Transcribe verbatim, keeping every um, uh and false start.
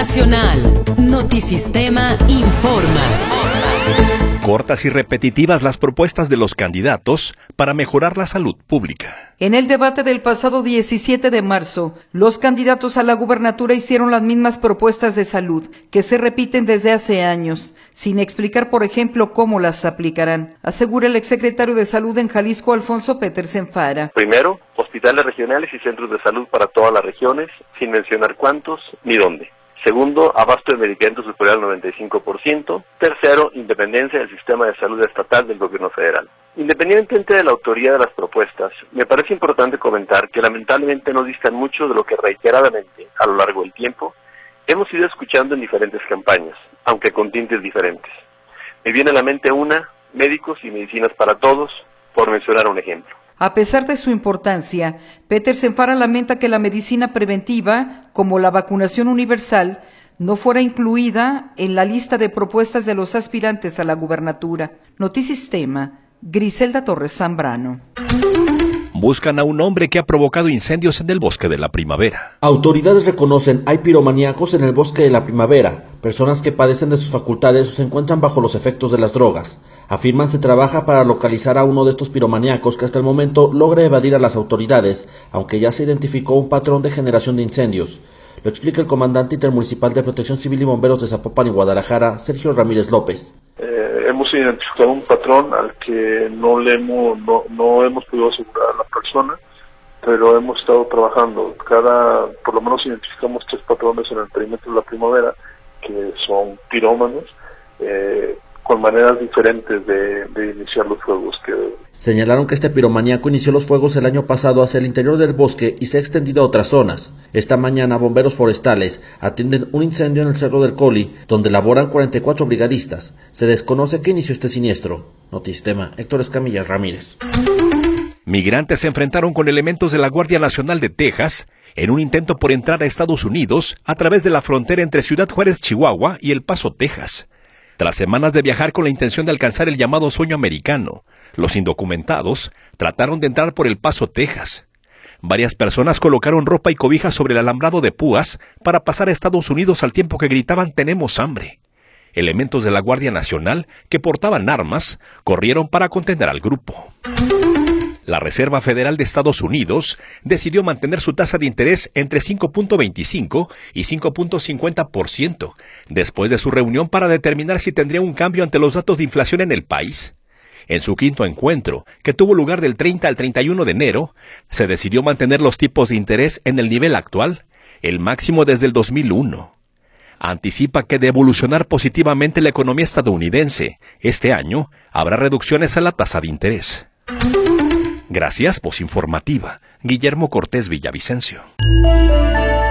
Nacional. Notisistema informa. Cortas y repetitivas las propuestas de los candidatos para mejorar la salud pública. En el debate del pasado diecisiete de marzo, los candidatos a la gubernatura hicieron las mismas propuestas de salud que se repiten desde hace años, sin explicar, por ejemplo, cómo las aplicarán, asegura el exsecretario de Salud en Jalisco, Alfonso Petersen Fara. Primero, hospitales regionales y centros de salud para todas las regiones, sin mencionar cuántos ni dónde. Segundo, abasto de medicamentos superior al noventa y cinco por ciento. Tercero, independencia del sistema de salud estatal del gobierno federal. Independientemente de la autoría de las propuestas, me parece importante comentar que lamentablemente no distan mucho de lo que reiteradamente, a lo largo del tiempo, hemos ido escuchando en diferentes campañas, aunque con tintes diferentes. Me viene a la mente una, médicos y medicinas para todos, por mencionar un ejemplo. A pesar de su importancia, Petersen Fara lamenta que la medicina preventiva, como la vacunación universal, no fuera incluida en la lista de propuestas de los aspirantes a la gubernatura. Notisistema, Griselda Torres Zambrano. Buscan a un hombre que ha provocado incendios en el Bosque de la Primavera. Autoridades reconocen hay piromaníacos en el Bosque de la Primavera, personas que padecen de sus facultades o se encuentran bajo los efectos de las drogas. Afirman se trabaja para localizar a uno de estos piromaníacos que hasta el momento logra evadir a las autoridades, aunque ya se identificó un patrón de generación de incendios. Lo explica el comandante intermunicipal de Protección Civil y Bomberos de Zapopan y Guadalajara, Sergio Ramírez López. Eh, hemos identificado un patrón al que no le hemos no, no hemos podido asegurar a la persona, pero hemos estado trabajando. Cada, por lo menos identificamos tres patrones en el perímetro de la Primavera que son pirómanos, eh, con maneras diferentes de, de iniciar los fuegos. Que... Señalaron que este piromaníaco inició los fuegos el año pasado hacia el interior del bosque y se ha extendido a otras zonas. Esta mañana bomberos forestales atienden un incendio en el Cerro del Coli, donde laboran cuarenta y cuatro brigadistas. Se desconoce qué inició este siniestro. Notisistema, Héctor Escamilla Ramírez. Migrantes se enfrentaron con elementos de la Guardia Nacional de Texas en un intento por entrar a Estados Unidos a través de la frontera entre Ciudad Juárez, Chihuahua y El Paso, Texas. Tras semanas de viajar con la intención de alcanzar el llamado sueño americano, los indocumentados trataron de entrar por El Paso, Texas. Varias personas colocaron ropa y cobijas sobre el alambrado de púas para pasar a Estados Unidos al tiempo que gritaban «tenemos hambre». Elementos de la Guardia Nacional, que portaban armas, corrieron para contener al grupo. La Reserva Federal de Estados Unidos decidió mantener su tasa de interés entre cinco punto veinticinco y cinco punto cincuenta por ciento, después de su reunión para determinar si tendría un cambio ante los datos de inflación en el país. En su quinto encuentro, que tuvo lugar del treinta al treinta y uno de enero, se decidió mantener los tipos de interés en el nivel actual, el máximo desde el dos mil uno. Anticipa que de evolucionar positivamente la economía estadounidense, este año habrá reducciones a la tasa de interés. Gracias, voz informativa. Guillermo Cortés Villavicencio.